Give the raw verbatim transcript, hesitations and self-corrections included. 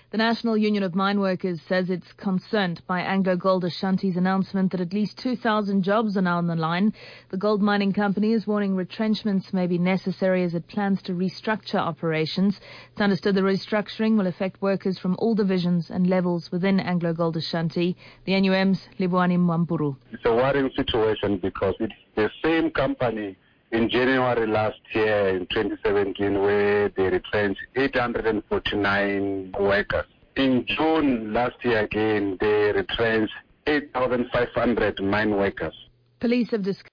The National Union of Mine Workers says it's concerned by AngloGold Ashanti's announcement that at least two thousand jobs are now on the line. The gold mining company is warning retrenchments may be necessary as it plans to restructure operations. It's understood the restructuring will affect workers from all divisions and levels within AngloGold Ashanti. The N U M's Lebohani Mwampuru. It's a worrying situation because it's the same company in January last year, in twenty seventeen, where they retrenched eight hundred forty-nine workers. In June last year again, they retrenched eight thousand five hundred mine workers. Police have discussed